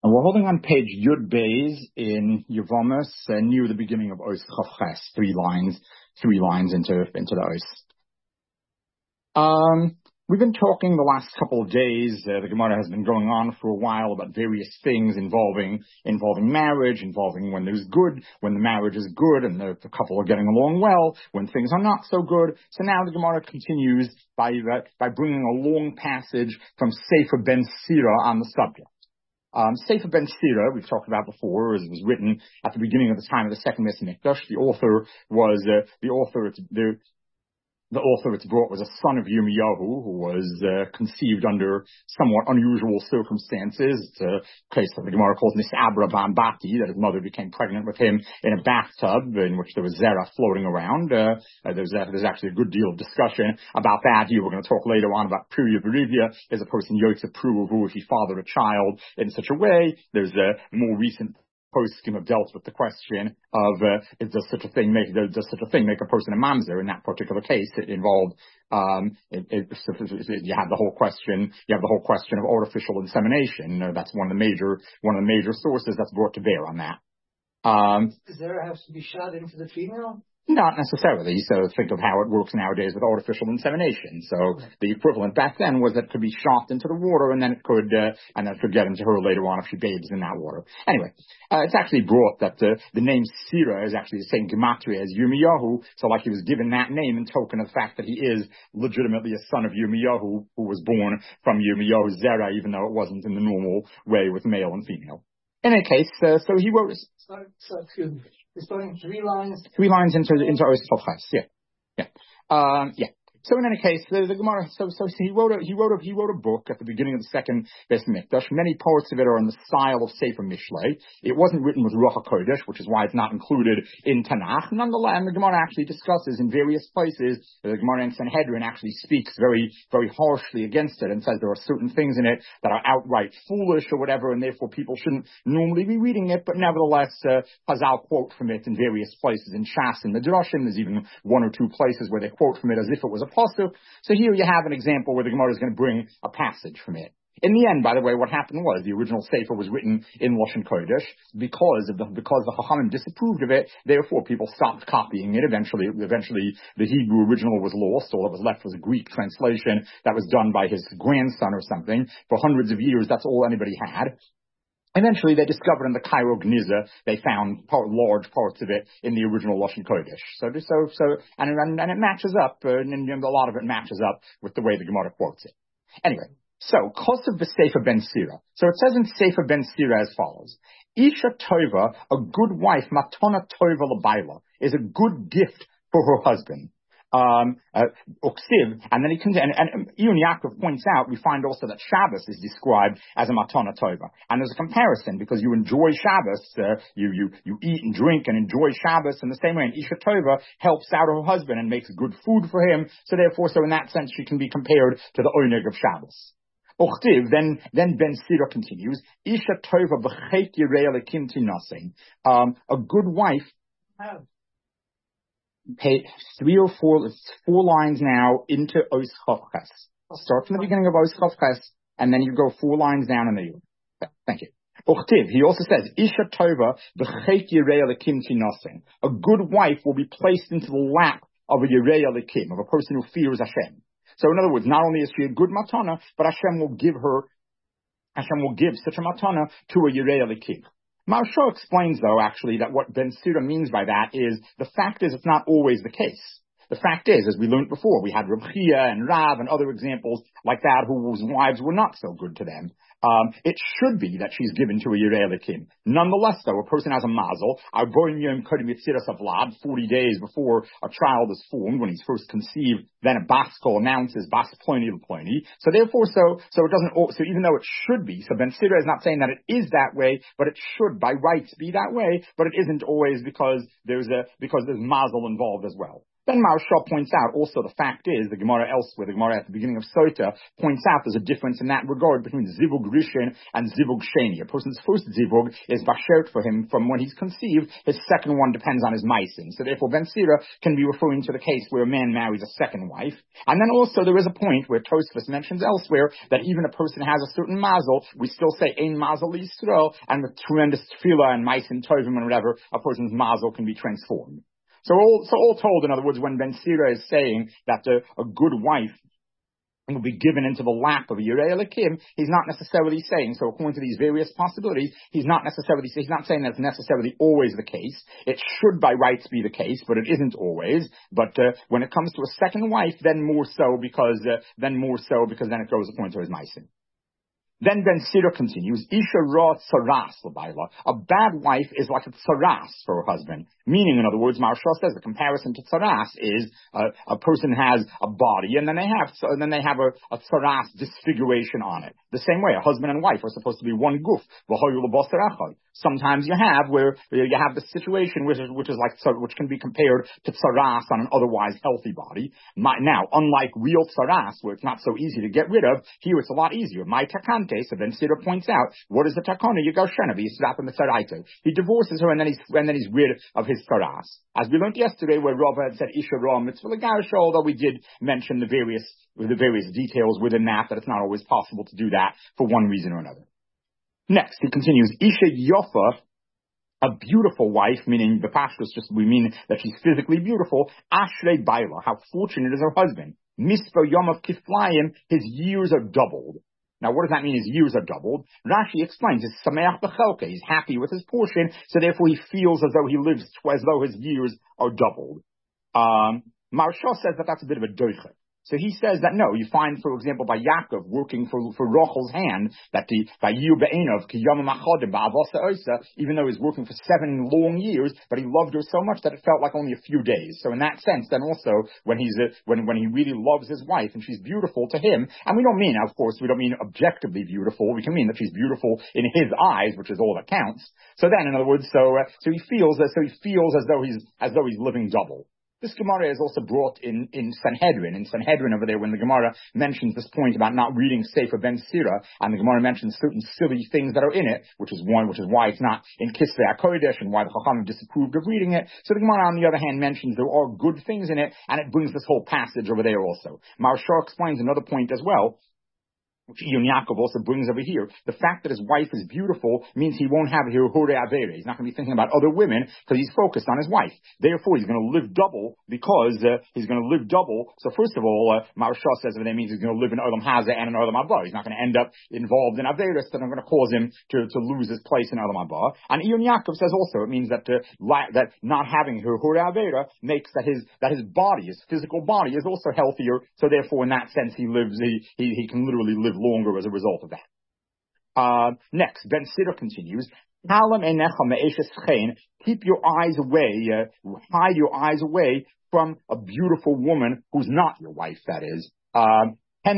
And we're holding on page Yud Beis in Yevamos, near the beginning of Os Chavches, three lines into the Os. We've been talking the last couple of days. The Gemara has been going on for a while about various things involving marriage, involving when the marriage is good and the couple are getting along well, when things are not so good. So now the Gemara continues by bringing a long passage from Sefer Ben Sira on the subject. Sefer Ben Sira, we've talked about before, it was written at the beginning of the time of the second Beis Hamikdash. The author it's brought was a son of Yirmiyahu, who was conceived under somewhat unusual circumstances. It's a case that the Gemara calls Nisabra Bambati, that his mother became pregnant with him in a bathtub in which there was zera floating around. There's actually a good deal of discussion about that here. We're going to talk later on about Piriya Berivia. Is a person Yotze Pruvu if he fathered a child in such a way. There's a more recent poskim have dealt with the question of does such a thing make a person a mamzer? In that particular case, it involved you have the whole question of artificial insemination. That's one of the major sources that's brought to bear on that. Does there have to be shot into the female? Not necessarily. So think of how it works nowadays with artificial insemination. So the equivalent back then was that it could be shot into the water, and then it could get into her later on if she bathes in that water. Anyway, it's actually brought that the name Sira is actually the same gematria as Yirmiyahu. So like he was given that name in token of the fact that he is legitimately a son of Yirmiyahu, who was born from Yirmiyahu's zera, even though it wasn't in the normal way with male and female. In any case, so he wrote. So excuse me. It's going three lines into Os Chavches. Yeah. So in any case, the Gemara. So he wrote a book at the beginning of the second Beis Hamikdash. Many parts of it are in the style of Sefer Mishlei. It wasn't written with Ruach HaKodesh, which is why it's not included in Tanakh. Nonetheless, the Gemara actually discusses in various places. The Gemara in Sanhedrin actually speaks very, very harshly against it and says there are certain things in it that are outright foolish or whatever, and therefore people shouldn't normally be reading it. But nevertheless, Chazal quote from it in various places in Shas and Midrashim. There's even one or two places where they quote from it as if it was a pasuk. So here you have an example where the Gemara is going to bring a passage from it. In the end, by the way, what happened was the original Sefer was written in Lashon Kodesh because the Chachamim disapproved of it. Therefore, people stopped copying it. Eventually, the Hebrew original was lost. All that was left was a Greek translation that was done by his grandson or something. For hundreds of years, that's all anybody had. Eventually, they discovered in the Cairo Gniza, they found large parts of it in the original Lashon Kodesh. And it matches up, and a lot of it matches up with the way the Gemara quotes it. Anyway, so Kosev b'Sefer Ben Sira. So it says in Sefer Ben Sira as follows: Isha Tova, a good wife, Matona Tova l'Baila, is a good gift for her husband. Uksiv, and then and Iyun Yaakov points out, we find also that Shabbos is described as a matana tova, and there's a comparison because you enjoy Shabbos, you eat and drink and enjoy Shabbos in the same way, and Isha Tova helps out her husband and makes good food for him, so in that sense she can be compared to the oneg of Shabbos. Uchtiv, then Ben Sira continues, Isha Tova b'chet yirei elikim tinasing, a good wife. Page 3 or 4, it's 4 lines now into Os Chavches. Start from the beginning of Os Chavches, and then you go 4 lines down and there you go. Thank you. Uchtiv, he also says, Isha Tova b'chet yirei elikim tinasing. A good wife will be placed into the lap of a yirei elikim, of a person who fears Hashem. So in other words, not only is she a good matana, but Hashem will give such a matana to a yirei elikim. Maharsha explains, though, actually, that what Ben Sira means by that is, the fact is it's not always the case. The fact is, as we learned before, we had Reb Chia and Rav and other examples like that whose wives were not so good to them. It should be that she's given to a Yirei Elikim. Nonetheless, though, a person has a mazel, 40 days before a child is formed, when he's first conceived, then a bas kol announces bas ploni l'ploni. So therefore, so it doesn't, so even though it should be, so Ben Sira is not saying that it is that way, but it should by rights be that way, but it isn't always because there's mazel involved as well. Then Maharsha points out also the fact is, the Gemara elsewhere, the Gemara at the beginning of Sota points out there's a difference in that regard between Zivug Rishon and Zivug Sheni. A person's first Zivug is Bashert for him from when he's conceived. His second one depends on his Maisim. So therefore Ben Sira can be referring to the case where a man marries a second wife. wife. And then also there is a point where Tosfos mentions elsewhere that even a person has a certain mazel, we still say ein mazel Yisrael, and with tremendous tefillah and ma'asim tovim and whatever, a person's mazel can be transformed. So all told, in other words, when Ben Sira is saying that a good wife will be given into the lap of Yirei Elokim, he's not necessarily saying, so according to these various possibilities, he's not saying that's necessarily always the case. It should by rights be the case, but it isn't always. But when it comes to a second wife, then more so because then it goes according to his ma'asim. Then Ben Sira continues, Isha ra tsaras l'bayla. A bad wife is like a tsaras for her husband. Meaning, in other words, Maharsha says the comparison to tsaras is a person has a body and then they have a tsaras disfiguration on it. The same way, a husband and wife are supposed to be one guf. Sometimes you have the situation which can be compared to tsaras on an otherwise healthy body. Now, unlike real tsaras, where it's not so easy to get rid of, here it's a lot easier. My takante, so Ben Sira points out, what is the takana? He divorces her and then he's rid of his tsaras. As we learned yesterday, where Rava had said Isha Ra Mitzvah L'Garsha, although we did mention the various details within that it's not always possible to do that for one reason or another. Next, he continues, Isha Yofa, a beautiful wife, meaning the pashtus, we mean that she's physically beautiful. Ashrei Baila, how fortunate is her husband. Mispo Yom of Kiflayim, his years are doubled. Now, what does that mean? His years are doubled. Rashi explains, he's sameach b'chelke, he's happy with his portion, so therefore he feels as though he lives, as though his years are doubled. Maharsha says that that's a bit of a doiche. So he says that no, you find, for example, by Yaakov working for Rachel's hand, that even though he's working for 7 long years, but he loved her so much that it felt like only a few days. So in that sense, then also when he really loves his wife and she's beautiful to him, and we don't mean objectively beautiful, we can mean that she's beautiful in his eyes, which is all that counts. So then, in other words, so he feels as though he's living double. This Gemara is also brought in Sanhedrin. In Sanhedrin over there, when the Gemara mentions this point about not reading Sefer Ben Sira, and the Gemara mentions certain silly things that are in it, which is why it's not in Kisvei HaKodesh, and why the Chachamim disapproved of reading it. So the Gemara, on the other hand, mentions there are good things in it, and it brings this whole passage over there also. Maharsha explains another point as well, which Iyun Yaakov also brings over here. The fact that his wife is beautiful means he won't have Hirhure Avere. He's not going to be thinking about other women because he's focused on his wife. Therefore, he's going to live double because he's going to live double. So first of all, Maharsha says that means he's going to live in Olam Hazeh and in Olam Haba. He's not going to end up involved in Averis that are going to cause him to lose his place in Olam Haba. And Iyun Yaakov says also it means that not having Hirhure Avera makes that his body, his physical body, is also healthier. So therefore, in that sense, he can literally live longer as a result of that. Next, Ben Sira continues, keep your eyes away, hide your eyes away from a beautiful woman who's not your wife, that is. So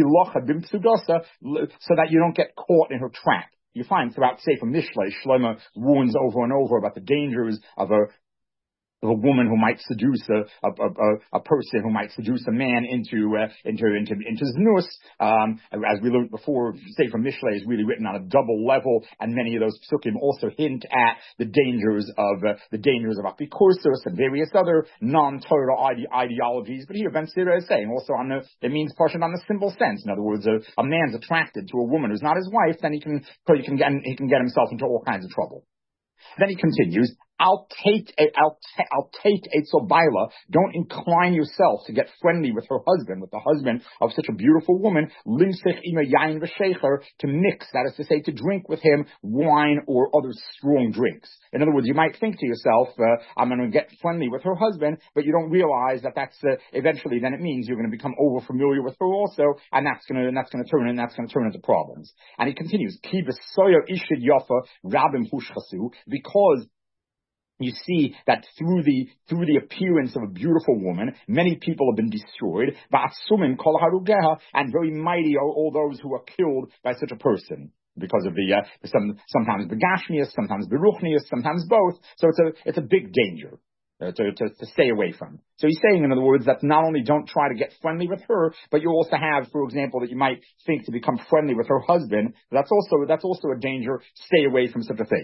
that you don't get caught in her trap. You find throughout Sefer Mishlei, Shlomo warns over and over about the dangers of a woman who might seduce a person who might seduce a man into znus. As we learned before, Sefer Mishlei is really written on a double level, and many of those psukim also hint at the dangers of apikursus and various other non-Torah ideologies. But here Ben Sira is saying also it means partially on the simple sense. In other words, a man's attracted to a woman who's not his wife, then he can get himself into all kinds of trouble. Then he continues, Al tate etzel baila. Don't incline yourself to get friendly with her husband, with the husband of such a beautiful woman. Limsich ima yain v'shecher, to mix, that is to say, to drink with him wine or other strong drinks. In other words, you might think to yourself, I'm going to get friendly with her husband, but you don't realize that that's eventually then it means you're going to become over familiar with her also, and that's going to turn into problems. And he continues, ki b'soyer ishid yafa rabim hushchasu, because you see that through the appearance of a beautiful woman, many people have been destroyed. And very mighty are all those who are killed by such a person. Because of sometimes begashmias, sometimes beruchnias, sometimes both. So it's a big danger to stay away from. So he's saying, in other words, that not only don't try to get friendly with her, but you also have, for example, that you might think to become friendly with her husband. That's also a danger. Stay away from such a thing.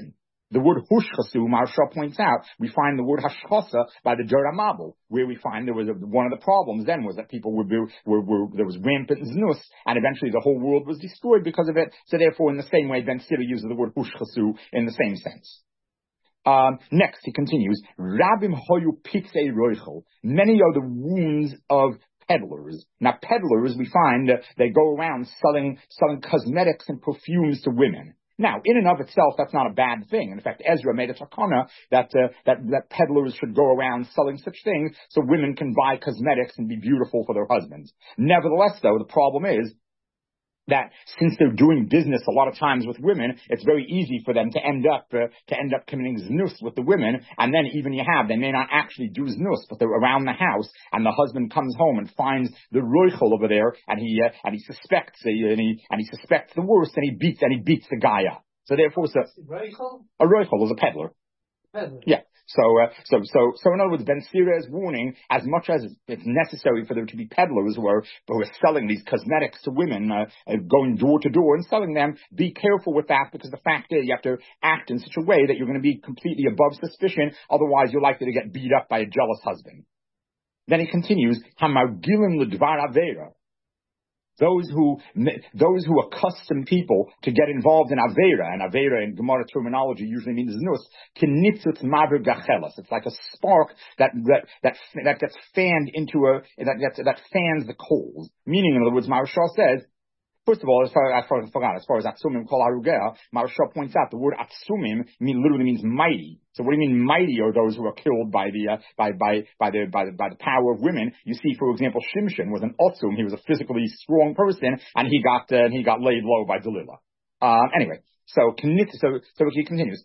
The word hushchasu, Maharsha points out, we find the word hashchasa by the Dor HaMabul, where we find there was one of the problems then was that people there was rampant znus, and eventually the whole world was destroyed because of it. So therefore, in the same way, Ben Sira uses the word hushchasu in the same sense. Next, he continues, Rabim hoyu pitzei roichel. Many are the wounds of peddlers. Now, peddlers, we find they go around selling cosmetics and perfumes to women. Now, in and of itself, that's not a bad thing. In fact, Ezra made a takana that peddlers should go around selling such things so women can buy cosmetics and be beautiful for their husbands. Nevertheless, though, the problem is that since they're doing business a lot of times with women, it's very easy for them to end up committing znus with the women, and then even they may not actually do znus, but they're around the house, and the husband comes home and finds the roichel over there, and he suspects the worst, and he beats the guy up. So therefore, a roichel is a peddler. Yeah. So in other words, Ben Sira is warning, as much as it's necessary for there to be peddlers who are selling these cosmetics to women, going door to door and selling them, be careful with that, because the fact is you have to act in such a way that you're going to be completely above suspicion, otherwise you're likely to get beat up by a jealous husband. Then he continues, Hamargilim l'dvar avera. Those who accustom people to get involved in Avera, and Avera in Gemara terminology usually means Znus, kinitzut maver gachelas. It's like a spark that gets fanned into that fans the coals. Meaning, in other words, Maharsha says, first of all, as far as Atsumim Kol Harugea, Maharsha points out the word Atsumim literally means mighty. So what do you mean mighty are those who are killed by the power of women? You see, for example, Shimshon was an Otsum. He was a physically strong person, and he got laid low by Delilah. Anyway. So he continues.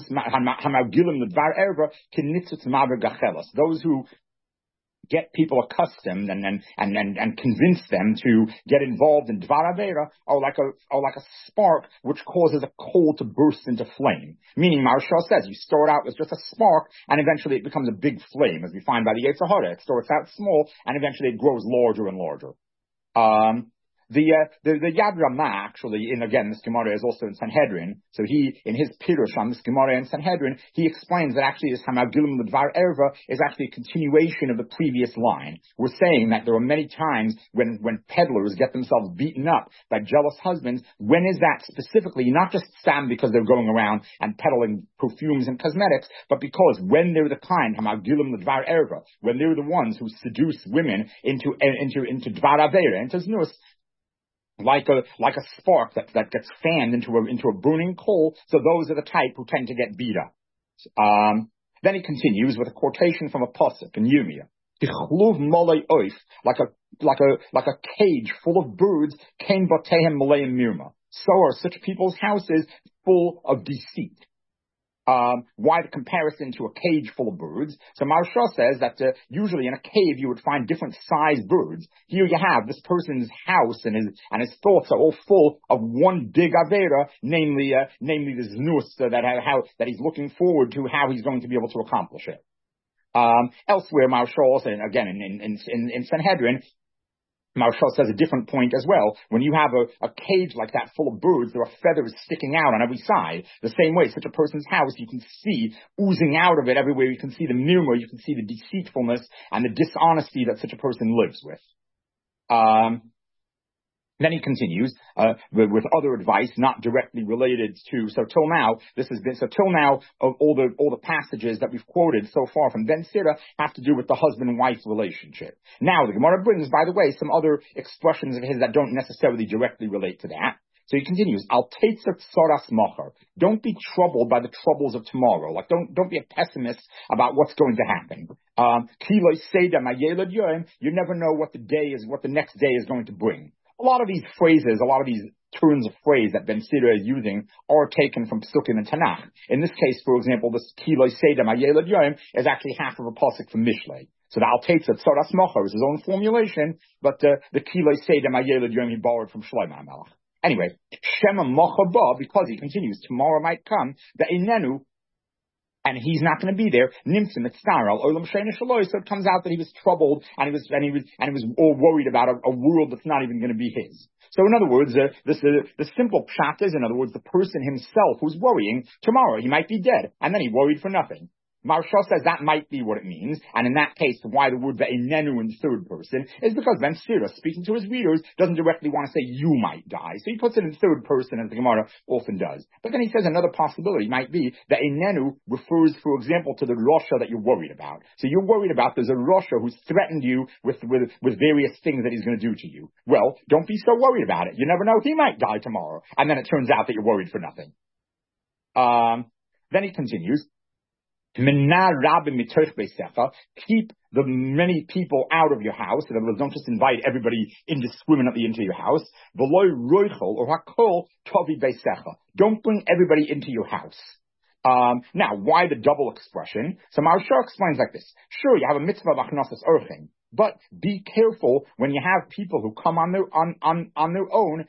Those who get people accustomed and convince them to get involved in Dvar Avera are like a spark which causes a coal to burst into flame. Meaning, Maharsha says, you start out as just a spark, and eventually it becomes a big flame, as we find by the Yetzer Hara. It starts out small, and eventually it grows larger and larger. The Yad Ramah, actually, this Gemara is also in Sanhedrin. So he, in his Pirush on this Gemara in Sanhedrin, he explains that actually this Hamagilim L'Dvar Erva is actually a continuation of the previous line. We're saying that there are many times when peddlers get themselves beaten up by jealous husbands. When is that specifically? Not just Sam because they're going around and peddling perfumes and cosmetics, but because when they're the kind, Hamagilim L'Dvar Erva, when they're the ones who seduce women into Dvar Avera, into Znus, like a spark that gets fanned into a burning coal. So those are the type who tend to get beat up. Then he continues with a quotation from a pasuk in Yirmiyah. Like a cage full of birds, kain batehem maleim mirma. So are such people's houses full of deceit. Why the comparison to a cage full of birds? So Maharsha says that usually in a cave you would find different sized birds. Here you have this person's house and his thoughts are all full of one big avera, namely the znus that he's looking forward to how he's going to be able to accomplish it. Elsewhere, Maharsha also, again in Sanhedrin, Maharsha says a different point as well. When you have a cage like that full of birds, there are feathers sticking out on every side. The same way, such a person's house, you can see oozing out of it everywhere. You can see the mirma, you can see the deceitfulness and the dishonesty that such a person lives with. Then he continues with other advice not directly related to. So till now all the passages that we've quoted so far from Ben Sira have to do with the husband and wife relationship. Now the Gemara brings, by the way, some other expressions of his that don't necessarily directly relate to that. So he continues, Al tetzat saras machar. Don't be troubled by the troubles of tomorrow. Like don't be a pessimist about what's going to happen. You never know what the next day is going to bring. A lot of these turns of phrase that Ben Sira is using are taken from Psukim and Tanakh. In this case, for example, this Kiloi Sedem Ayelad Yom is actually half of a pasuk from Mishlei. So the Al Tetzat Saras Mocher is his own formulation, but the Kiloi Sedem Ayelad Yom he borrowed from Shlomo HaMelech. Anyway, Shema Mocher Ba, because he continues, tomorrow might come, the Inenu, and he's not going to be there. Nimtzim etztaral olam sheina shaloi. So it comes out that he was troubled, and he was all worried about a world that's not even going to be his. So in other words, the simple pshat is, in other words, the person himself who's worrying tomorrow he might be dead, and then he worried for nothing. Maharsha says that might be what it means, and in that case, why the word ve'enenu in third person is because Ben Sira, speaking to his readers, doesn't directly want to say you might die, so he puts it in third person, as the Gemara often does. But then he says another possibility might be that enenu refers, for example, to the Rasha that you're worried about. So you're worried about there's a Rasha who's threatened you with various things that he's going to do to you. Well, don't be so worried about it. You never know, he might die tomorrow, and then it turns out that you're worried for nothing. Then he continues. Keep the many people out of your house. In other words, don't just invite everybody indiscriminately into your house. Don't bring everybody into your house. Now, why the double expression? So Maharsha explains like this. Sure, you have a mitzvah of achnasas orchim, but be careful when you have people who come on their own.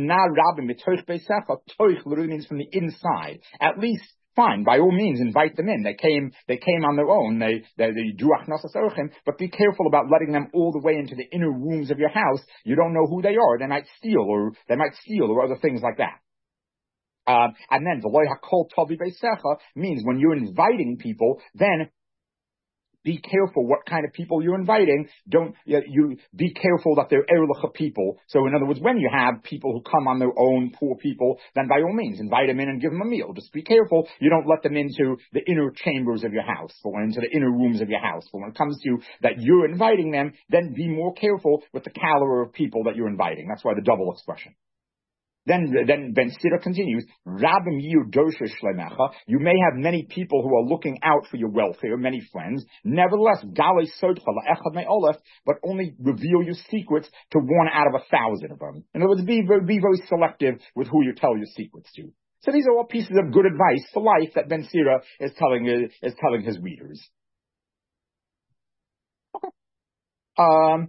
Toich literally means from the inside. At least, fine, by all means, invite them in. They came on their own. They do achnasas orchim, but be careful about letting them all the way into the inner rooms of your house. You don't know who they are. They might steal or other things like that. And then the loy hakol tovi beisecha means when you're inviting people, then be careful what kind of people you're inviting. You be careful that they're erlicha people. So in other words, when you have people who come on their own, poor people, then by all means invite them in and give them a meal. Just be careful you don't let them into the inner chambers of your house, or into the inner rooms of your house. But when it comes to that you're inviting them, then be more careful with the caliber of people that you're inviting. That's why the double expression. Then Ben Sira continues, Rabim Yu Dosha Shlemecha, you may have many people who are looking out for your welfare, many friends. Nevertheless, Galei Sodcha La'echad Me'olef, but only reveal your secrets to 1 out of 1,000 of them. In other words, be very selective with who you tell your secrets to. So these are all pieces of good advice for life that Ben Sira is telling his readers. Okay.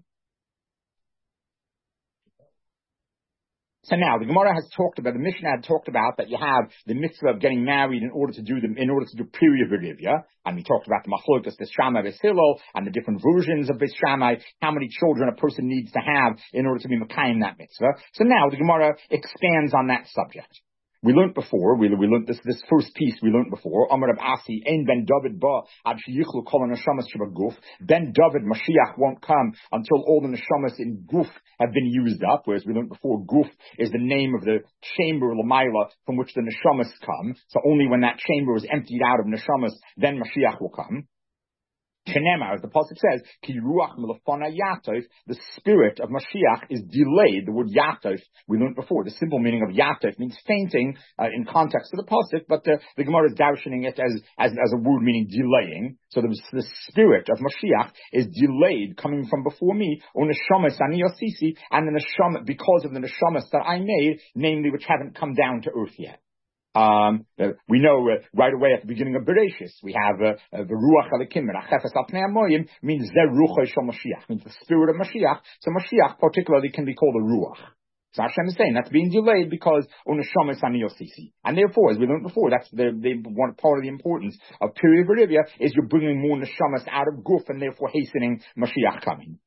So now the Gemara has talked about, the Mishnah had talked about that you have the mitzvah of getting married in order to do period virivia, and we talked about the machlokas, the Shammai, the Hillel, and the different versions of the Shammai, how many children a person needs to have in order to be mekayim that mitzvah. So now the Gemara expands on that subject. We learned before, we learned this first piece we learned before, Amar Rav Asi, Ein Ben David ba, ad sheyichlu kol neshamas shebaguf. Ben David, Mashiach won't come until all the neshamas in guf have been used up, whereas we learned before, guf is the name of the chamber, Lamaila, from which the neshamas come. So only when that chamber is emptied out of neshamas, then Mashiach will come. Shenemar, as the pasuk says, Ki ruach milafana yatov, the spirit of Mashiach is delayed. The word yatov, we learned before, the simple meaning of yatov means fainting, in context of the pasuk, but the Gemara is darshaning it as a word meaning delaying. So the spirit of Mashiach is delayed, coming from before me, or neshamas ani yosisi, and the neshama, because of the neshamas that I made, namely which haven't come down to earth yet. We know right away at the beginning of Bereshis, we have the Ruach Elikim, and Achefes al Pnei Hamoyim means Zer Ruach Shel Mashiach, means the spirit of Mashiach. So Mashiach particularly can be called a Ruach. So Hashem is saying that's being delayed because Onashamas Ani Yosisi. And therefore, as we learned before, that's one part of the importance of period Berivia is you're bringing more Neshamas out of Guf and therefore hastening Mashiach coming.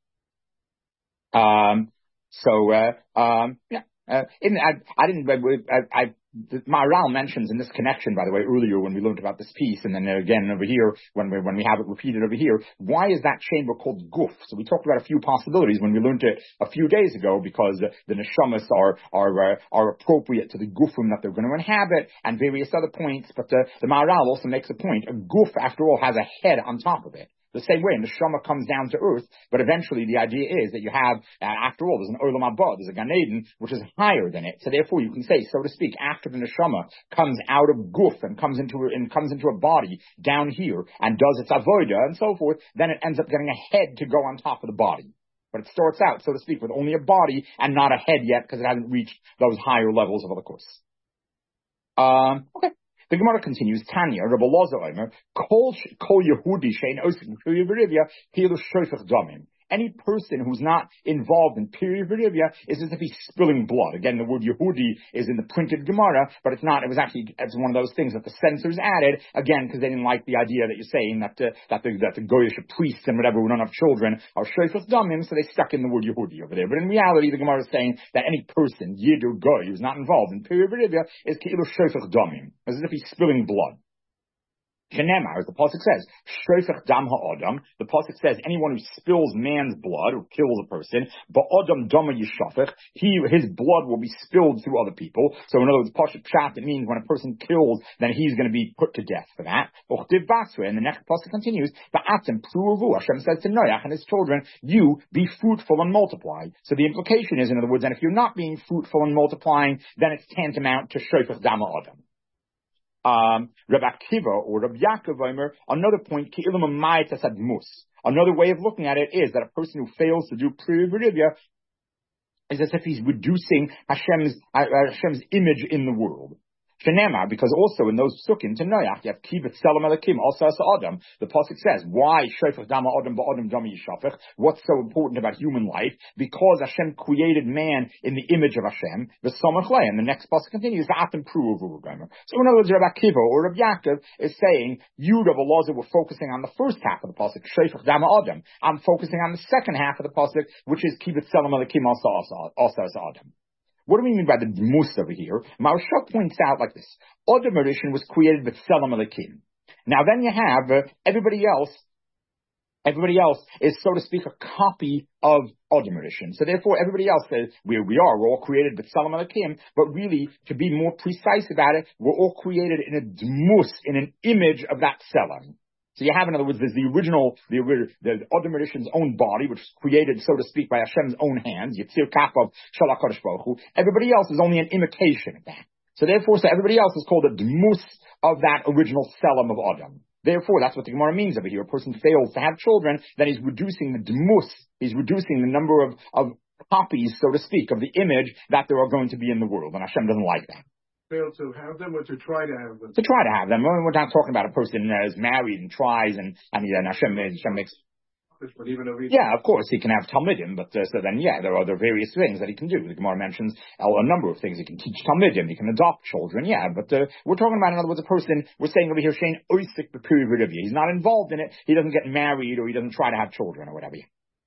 Maharal mentions in this connection, by the way, earlier when we learned about this piece, and then again over here when we have it repeated over here. Why is that chamber called guf? So we talked about a few possibilities when we learned it a few days ago, because the neshamas are appropriate to the gufim that they're going to inhabit, and various other points. But the Maharal also makes a point: a guf, after all, has a head on top of it. The same way, neshama comes down to earth, but eventually the idea is that you have, after all, there's an olam haba, there's a Gan Eden, which is higher than it. So therefore, you can say, so to speak, after the neshama comes out of guf and comes into a body down here and does its avoda and so forth, then it ends up getting a head to go on top of the body. But it starts out, so to speak, with only a body and not a head yet, because it hasn't reached those higher levels of the course. Okay. The Gemara continues, Tanya, Rabbi Loza Omer, Kol Yehudi Shein Osik B'Periyah Berivia, Hilu Shofech Damim. any person who's not involved in Pirivya is as if he's spilling blood. Again, the word Yehudi is in the printed Gemara, but it's not. It's one of those things that the censors added, again, because they didn't like the idea that you're saying that the Goyish priests and whatever who don't have children are Shofech Damim, so they stuck in the word Yehudi over there. But in reality, the Gemara is saying that any person, Yid or Goy, who's not involved in Pirivya is Keilu Shofech Damim, as if he's spilling blood. Shenemar, as the pasuk says, Shofech Dam Ha'adam. The pasuk says anyone who spills man's blood or kills a person, Ba'adam Dama Yishafech, his blood will be spilled through other people. So in other words, Pasuk Pshat, it means when a person kills, then he's going to be put to death for that. Uchtiv Basra, and the next pasuk continues, Ba'atem Pruvu, Hashem says to Noach and his children, you be fruitful and multiply. So the implication is, in other words, and if you're not being fruitful and multiplying, then it's tantamount to Shofech Dam Ha'adam. Rabbi Akiva or Rabbi Yaakov Omer, another point, another way of looking at it is that a person who fails to do Pirivya is as if he's reducing Hashem's image in the world. Shenema, because also in those sukkim to Noach, you have kibbutz selam elakim, also as Adam. The pasuk says, why shofech dama Adam ba'adam dama yishafech? What's so important about human life? Because Hashem created man in the image of Hashem, the samach lei. And the next pasuk continues, v'atem pru uvu gomer. So in other words, Rabbi Akiva or Rabbi Yaakov is saying, you, Rabbi Elazar, were focusing on the first half of the pasuk, shofech dama Adam. I'm focusing on the second half of the pasuk, which is kibbutz selam elakim, also as Adam. What do we mean by the mus over here? Maharsha points out like this. Adam Rishon was created with Selam Elakim. Now then you have everybody else is, so to speak, a copy of Adam Rishon. So therefore everybody else says, we're all created with Selam Elakim, but really, to be more precise about it, we're all created in a dmus, in an image of that Selam. So you have, in other words, there's the Adam Rishon's own body, which was created, so to speak, by Hashem's own hands, Yitzir Kapav Shalach Kodesh Baruch Hu. Everybody else is only an imitation of that. So therefore, everybody else is called a dmus of that original Selam of Adam. Therefore, that's what the Gemara means over here. A person fails to have children, then he's reducing the dmus, he's reducing the number of copies, so to speak, of the image that there are going to be in the world, and Hashem doesn't like that. Fail to have them or to try to have them? To try to have them. We're not talking about a person that is married and tries and Hashem makes... But even though yeah, of course, he can have Talmidim, but so then, there are other various things that he can do. The Gemara mentions a number of things. He can teach Talmidim, he can adopt children, but we're talking about, in other words, a person, we're saying over here, Shane Oisik B'Pirivya. He's not involved in it, he doesn't get married, or he doesn't try to have children, or whatever.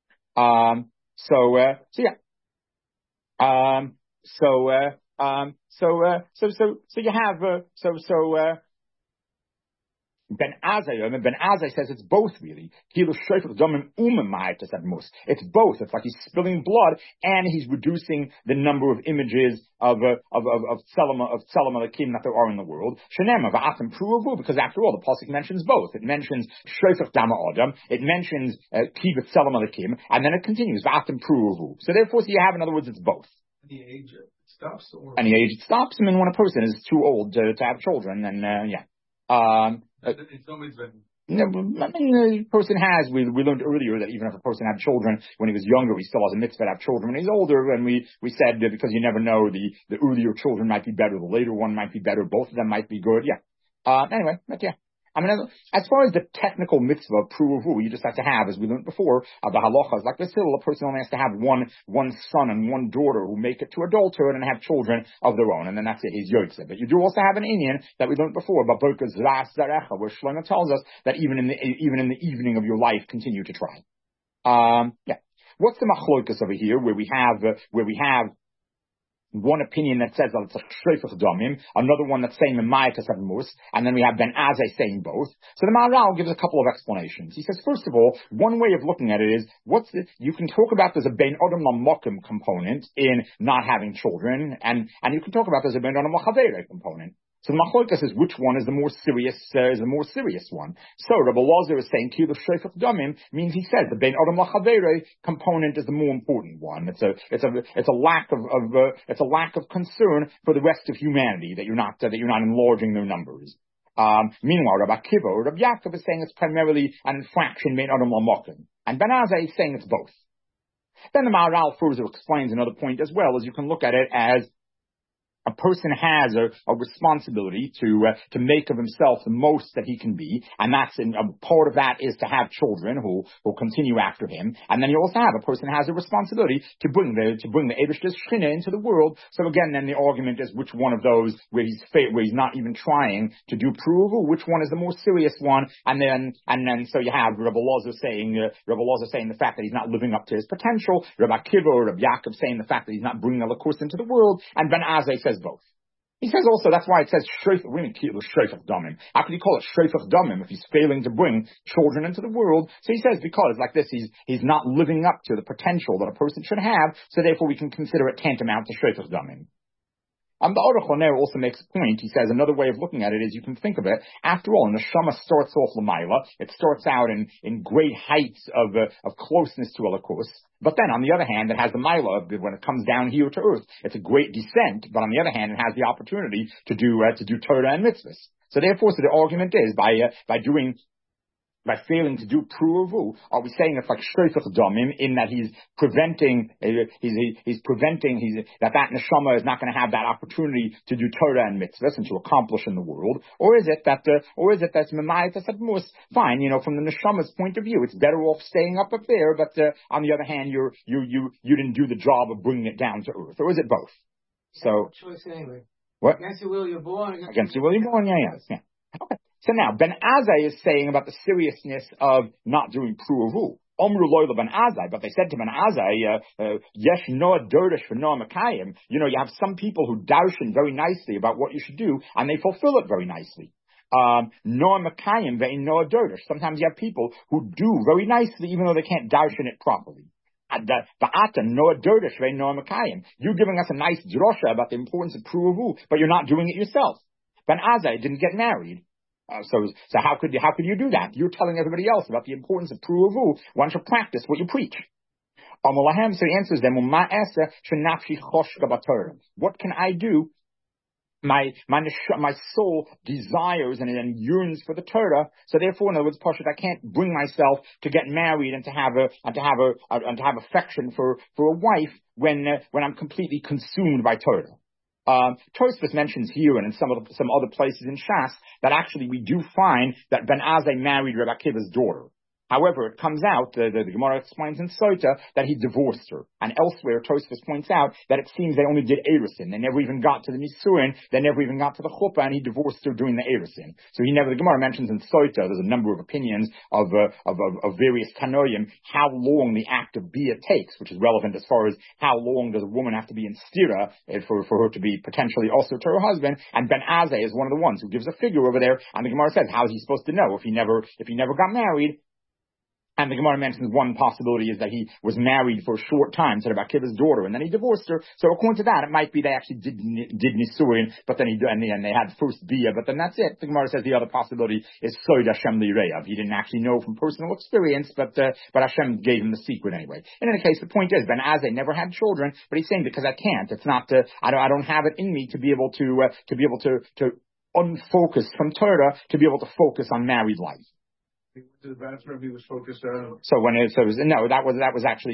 So you have Ben Azai says it's both really. It's both. It's like he's spilling blood and he's reducing the number of images of Selam Elakim that there are in the world. Because after all, the pasuk mentions both. It mentions Shofech Dama Adam, it mentions Kibbutz Selam Elakim, and then it continues V'atem Pruvu. So therefore, you have, in other words, it's both. The age it stops, or and the age it stops. I mean, when a person is too old to have children, then it's always been. No, I mean, the person has. We learned earlier that even if a person had children when he was younger, he still has a mitzvah to have children when he's older. And we said that because you never know, the earlier children might be better, the later one might be better, both of them might be good. Anyway, but I mean, as far as the technical mitzvah of pruvu, you just have to have, as we learned before, the halachas, like this hill, a person only has to have one son and one daughter who make it to adulthood and have children of their own, and then that's it, he's yotze. But you do also have an inyan that we learned before about Berkas Ras Zarecha, where Shlomo tells us that even in the evening of your life, continue to try. What's the machlokas over here, where we have one opinion that says that it's a shreifach damim, another one that's saying the ma'akas have mus, and then we have Ben Azai saying both. So the Maharal gives a couple of explanations. He says, first of all, one way of looking at it is, you can talk about there's a Ben Adam Lamokim component in not having children, and you can talk about there's a Ben Adam Lachavere component. So the machlokas is which one is the more serious one. So Rabbi Elazar is saying Kibbutz Shofech Damim means he says the Ben Adam Lachavere component is the more important one. It's a lack of concern for the rest of humanity that you're not enlarging their numbers. Meanwhile, Rabbi Akiva or Rabbi Yaakov is saying it's primarily an infraction Ben Adam Lamokim, and Ben Azai is saying it's both. Then the Maharal further explains another point as well, as you can look at it as a person has a responsibility to make of himself the most that he can be, and that's a part of that is to have children who will continue after him. And then you also have a person has a responsibility to bring the Eibishter's Shechina into the world. So again, then the argument is which one of those where he's not even trying to do pruvu, which one is the more serious one? And then so you have Rabbi Loza saying the fact that he's not living up to his potential. Rabbi Akiva or Rabbi Yaakov saying the fact that he's not bringing a lakus into the world, and Ben Azai says both. He says also, that's why it says Shreifach Damim. How could you call it Shreifach Damim if he's failing to bring children into the world? So he says because like this, he's not living up to the potential that a person should have, so therefore we can consider it tantamount to Shreifach Damim. The Aruch LaNer also makes a point. He says another way of looking at it is you can think of it. After all, neshama starts off l'mayla. It starts out in great heights of closeness to a lakus. But then, on the other hand, it has the mayla when it comes down here to earth. It's a great descent. But on the other hand, it has the opportunity to do Torah and mitzvahs. So therefore, the argument is by failing to do pruvu, are we saying it's like shreifach damim in that he's preventing that neshama is not going to have that opportunity to do Torah and mitzvahs and to accomplish in the world, or is it that's memayat mus? Fine, from the neshama's point of view, it's better off staying up there. But on the other hand, you didn't do the job of bringing it down to earth, or is it both? So choice anyway. What? Against your will, you're born. Against your will, you're born. Yeah. Okay. So now, Ben Azai is saying about the seriousness of not doing pruvu. Omru loyla Ben Azai, but they said to Ben Azai, yesh noah derdish for noah makayim. You have some people who darshan very nicely about what you should do, and they fulfill it very nicely. Noah makayim ve'in noah derdish. Sometimes you have people who do very nicely, even though they can't darshan it properly. Noah derdish ve'in noah makayim. You're giving us a nice drosha about the importance of pruvu, but you're not doing it yourself. Ben Azai didn't get married. So how could you do that? You're telling everybody else about the importance of pruvu. One should practice what you preach. So he answers them, what can I do? My soul desires and yearns for the Torah. So therefore, in other words, Pashut, I can't bring myself to get married and to have affection for a wife when I'm completely consumed by Torah. Tosfos mentions here and in some other places in Shas that actually we do find that Ben Azai married Rabbi Akiva's daughter. However, it comes out, the Gemara explains in Sota that he divorced her. And elsewhere, Tosfos points out that it seems they only did Erusin. They never even got to the Nisuin. They never even got to the Chuppah, and he divorced her during the Erusin. So the Gemara mentions in Sota, there's a number of opinions of various Tanoim, how long the act of Bia takes, which is relevant as far as how long does a woman have to be in Stira for her to be potentially also to her husband. And Ben Azai is one of the ones who gives a figure over there. And the Gemara says, how is he supposed to know if he never got married? And the Gemara mentions one possibility is that he was married for a short time to Rabbi Akiva's daughter, and then he divorced her. So according to that, it might be they actually did Nisuin, but then they had first Bia, but then that's it. The Gemara says the other possibility is Soid Hashem Li'Reyav. He didn't actually know from personal experience, but Hashem gave him the secret anyway. In any case, the point is Ben Azai never had children, but he's saying because I can't, it's not. I don't have it in me to be able to unfocus from Torah to be able to focus on married life. The bathroom he was focused on. So that was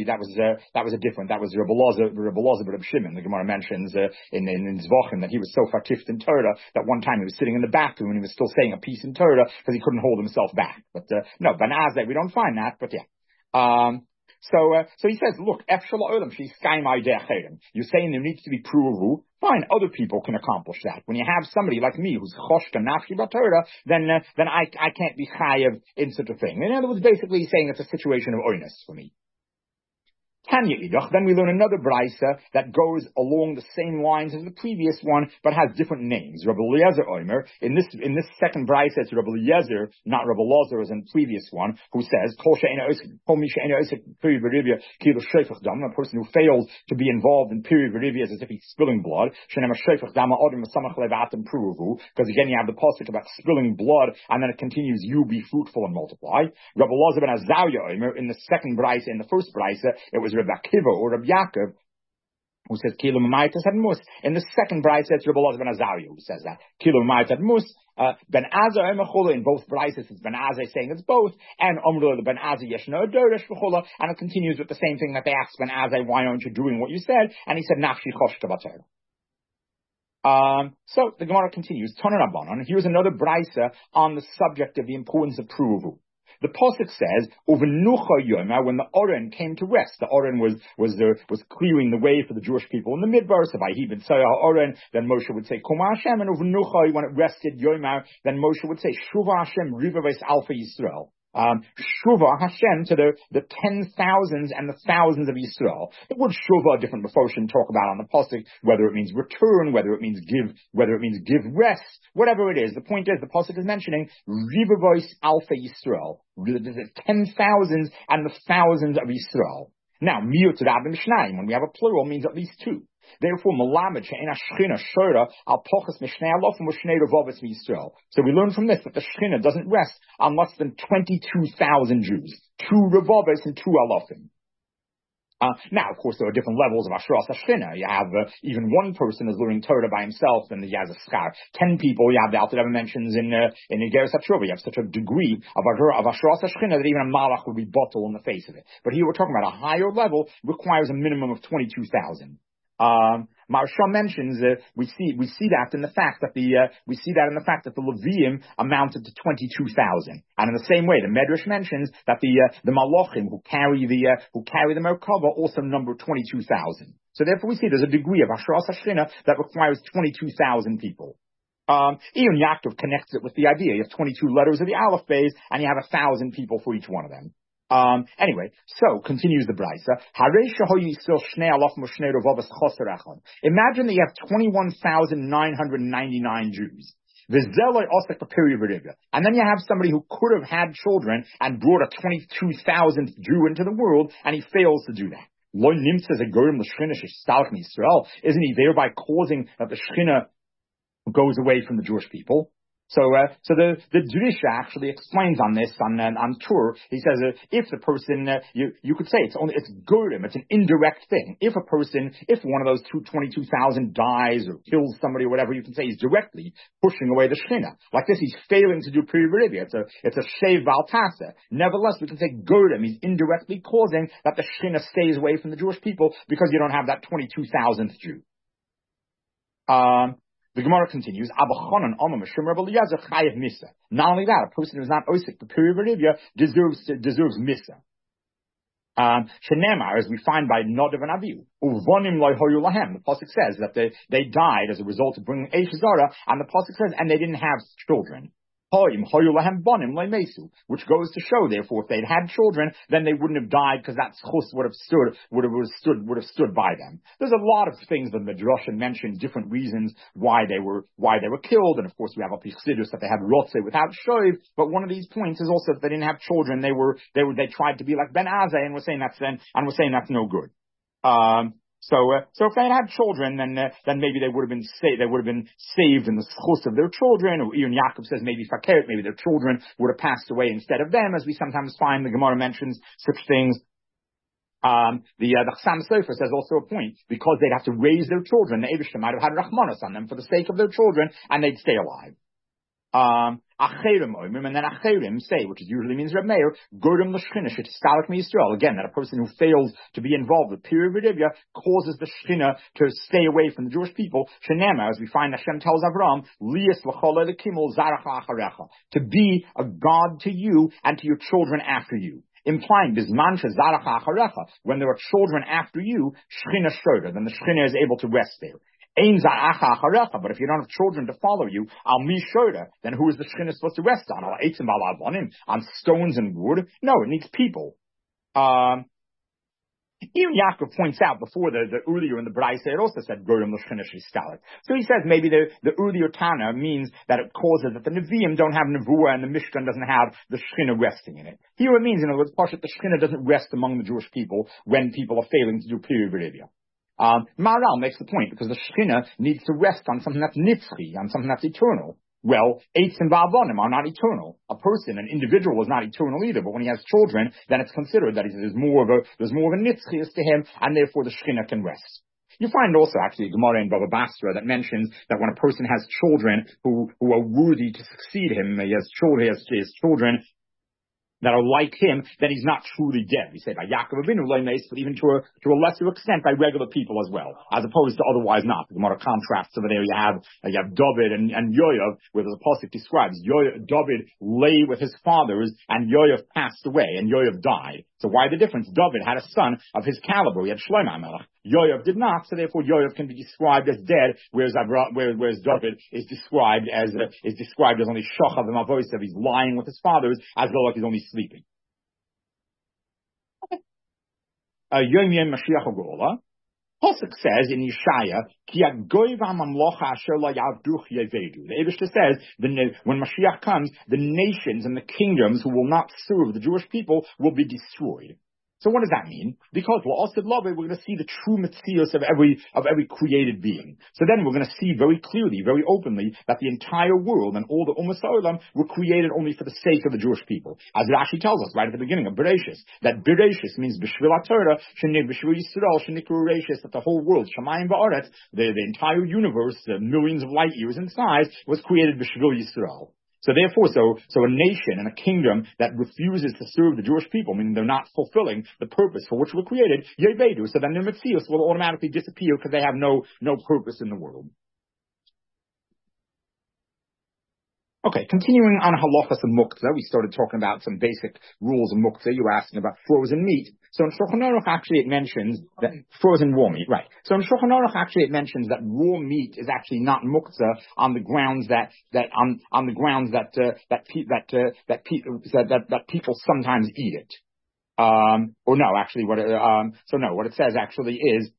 a different. That was Rabbi Loza, but Rabbi Shimon. The Gemara mentions in Zvachim that he was so fatift in Torah that one time he was sitting in the bathroom and he was still saying a piece in Torah because he couldn't hold himself back. But no, Ben Azai, we don't find that. But yeah. So he says, look, you're saying there needs to be pruvu. Fine, other people can accomplish that. When you have somebody like me who's choshka nafshi b'Torah, then I can't be chayav in such a thing. In other words, basically he's saying it's a situation of oinus for me. Tanya Idach, then we learn another brisa that goes along the same lines as the previous one, but has different names. Rabbi Eliezer Omer, in this second brisa, it's Rabbi Eliezer, not Rabbi Lozer as in the previous one, who says, a person who fails to be involved in period verivia as if he's spilling blood, because again you have the pasuk about spilling blood, and then it continues, you be fruitful and multiply. Rabbi Lozer ben Azariah Omer, in the second brisa, in the first brisa, it was Rabbi Akiva or Rabbi Yaakov who says Kilo Mamaitas had mus. In the second brisa, it's Rabbi Loza ben Azariah who says that Kilo Mamaitas had mus. Ben Azai Mechula in both brises, it's Ben Azai saying it's both, and Omru Ben Azai Yeshno Dorish Mechula, and it continues with the same thing that they asked Ben Azai, why aren't you doing what you said? And he said Nafshi Choshka B'Torah. So the Gemara continues, Tanan Rabbanan. Here's another brisa on the subject of the importance of pruvu. The pasuk says, "Uvenucha yoma," when the Oren came to rest. The Oren was clearing the way for the Jewish people in the midbar. So by Hebed Sayah Oren, then Moshe would say, "Kuma Hashem," and Uvenucha, when it rested yoma, then Moshe would say, "Shuva Hashem rivaves Alpha Yisrael." Shuva Hashem to the 10,000s and the thousands of Yisrael. The word Shuva, different Mefoshim talk about on the pasuk, whether it means return, whether it means give rest, whatever it is. The point is, the pasuk is mentioning Rivavois Alpha Yisrael, the 10,000s and the thousands of Yisrael. Now, Miut Rabim Shnayim, when we have a plural, means at least two. Therefore, Malamed she'ena Shechina Shora al Pochas Mishnei Alof Mishnei Revavis Yisrael. So we learn from this that the Shechina doesn't rest on less than 22,000 Jews, 2 Revavis and 2 Alofim. Now, of course, there are different levels of Ashras Shechina. You have even one person is learning Torah by himself, and he has a schar. 10 people, you have the Alter Rebbe mentions in Igeres HaTshuva. You have such a degree of Ashras Shechina that even a Malach would be bottle in the face of it. But here we're talking about a higher level requires a minimum of 22,000. Maharsha mentions we see that in the fact that the Levium amounted to 22,000, and in the same way the Medrash mentions that the Malachim who carry the Merkava also number 22,000. So therefore we see there's a degree of Ashras Hashchina that requires 22,000 people. Ion Yaakov connects it with the idea you have 22 letters of the Aleph Beis and you have 1,000 people for each one of them. Anyway, so continues the brisa. Imagine that you have 21,999 Jews. And then you have somebody who could have had children and brought a 22,000th Jew into the world, and he fails to do that. Isn't he thereby causing that the Shechina goes away from the Jewish people? So the Drisha actually explains on this on Tur. He says if the person you could say it's Gurim, it's an indirect thing. If one of those 22,000 dies or kills somebody or whatever, you can say he's directly pushing away the Shechina. Like this, he's failing to do Pri Verivia. It's a Shev Valtasa. Nevertheless, we can say Gurim. He's indirectly causing that the Shechina stays away from the Jewish people because you don't have that 22,000th Jew. The Gemara continues, not only that, a person who is not osik, the Pri Verivia deserves misa. Shenemar, as we find by Nadav and Avihu, the pasuk says that they died as a result of bringing Eish Zara, and the pasuk says, and they didn't have children. Which goes to show, therefore, if they'd had children, then they wouldn't have died because that schus would have stood by them. There's a lot of things that the Midrash mentioned, different reasons why they were killed, and of course we have a Pichsidus that they had Rotze without Shoiv. But one of these points is also that they didn't have children. They tried to be like Ben Azai, and we're saying that's no good. So if they had children, then maybe they would have been saved in the schus of their children. Or Ion Yaakov says maybe fakert, maybe their children would have passed away instead of them, as we sometimes find the Gemara mentions such things. The Chassam Sofer says also a point, because they'd have to raise their children, the Eibishter might have had Rachmanos on them for the sake of their children, and they'd stay alive. Acherim oimim, and then Acherim say, which usually means Reb Meir, Gordom l'Shechina shetistalek miYisrael. Again, that a person who fails to be involved with Pri Verivia causes the Shechina to stay away from the Jewish people. Shenema, as we find Hashem tells Avram, Lias l'chol elekimol zaracha acharecha, to be a God to you and to your children after you. Implying bisman shezaracha acharecha, when there are children after you, Shechina shoda, then the Shechina is able to rest there. But if you don't have children to follow you, then who is the Shechina supposed to rest on? On stones and wood? No, it needs people. Even Yaakov points out before the earlier in the Braisa, it also said Gorim l'Shechina sh'istalek. So he says maybe the earlier Tana means that it causes that the Nevi'im don't have Nevuah and the Mishkan doesn't have the Shechina resting in it. Here it means, in other words, the Shechina doesn't rest among the Jewish people when people are failing to do Pri Verivia. Maharal makes the point, because the Shechina needs to rest on something that's nitzchi, on something that's eternal. Well, Eitz and Va'avonim are not eternal. A person, an individual, is not eternal either, but when he has children, then it's considered that there's more of a nitzchias to him, and therefore the Shechina can rest. You find also actually a Gemara in Baba Basra that mentions that when a person has children who are worthy to succeed him, he has children that are like him, then he's not truly dead. We say by Yaakov Avinu, but even to a lesser extent by regular people as well, as opposed to otherwise not. The Gemara contrasts over there. You have David and Yoav, where the pasuk describes David lay with his fathers, and Yoav passed away, and Yoav died. So why the difference? David had a son of his caliber. He had Shlomo HaMelech. Yoav did not, so therefore Yoav can be described as dead, whereas David is described as only shochav and mavosav. He's lying with his fathers as though like he's only sleeping. Yom Yom Mashiach HaGeula. Pasuk says in Yeshaya, Ki hagoy v'hamamlocha asher lo yavduch yevedu. The Eibishter says, when Mashiach comes, the nations and the kingdoms who will not serve the Jewish people will be destroyed. So what does that mean? Because we're going to see the true metzios of every created being. So then we're going to see very clearly, very openly, that the entire world and all the Ummah Olam were created only for the sake of the Jewish people. As it actually tells us right at the beginning of Bereshis, that Bereshis means B'shvil HaTorah, B'shvil Yisrael, Shenikru Bereshis, that the whole world, Shamayim Ba'aretz, the entire universe, the millions of light years in size, was created B'shvil Yisrael. So therefore, so a nation and a kingdom that refuses to serve the Jewish people, meaning they're not fulfilling the purpose for which we're created, Yevedu, so then their Metzios will automatically disappear because they have no purpose in the world. Okay, continuing on halachas of muktzah, we started talking about some basic rules of muktzah. You were asking about frozen meat. So in Shulchan Aruch actually it mentions that frozen raw meat, right? So in Shulchan Aruch actually it mentions that raw meat is actually not muktzah on the grounds that people sometimes eat it. What it says actually is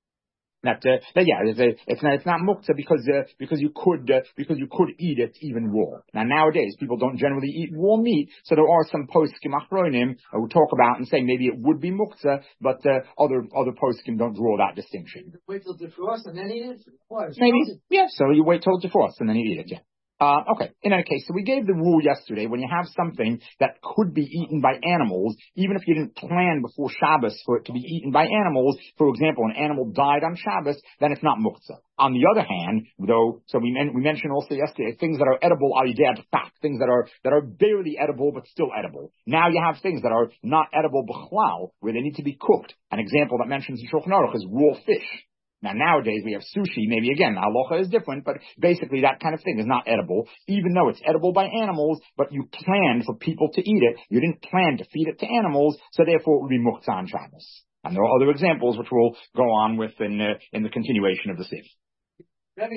it's not muktzah because you could eat it even raw. Now nowadays people don't generally eat raw meat, so there are some poskim achronim who talk about and say maybe it would be muktzah, but other poskim don't draw that distinction. Wait till it defrosts and then eat it? Maybe, yeah. So you wait till it defrosts and then you eat it. Yeah. Okay, in any case, so we gave the rule yesterday, when you have something that could be eaten by animals, even if you didn't plan before Shabbos for it to be eaten by animals, for example, an animal died on Shabbos, then it's not muktzah. On the other hand, though, so we mentioned also yesterday, things that are edible are yedad fat, things that are barely edible but still edible. Now you have things that are not edible b'chlal, where they need to be cooked. An example that mentions in Shulchan Aruch is raw fish. Now nowadays we have sushi, maybe again, halacha is different, but basically that kind of thing is not edible, even though it's edible by animals, but you planned for people to eat it, you didn't plan to feed it to animals, so therefore it would be muktzah on Shabbos. And there are other examples which we'll go on with in the continuation of the Sif.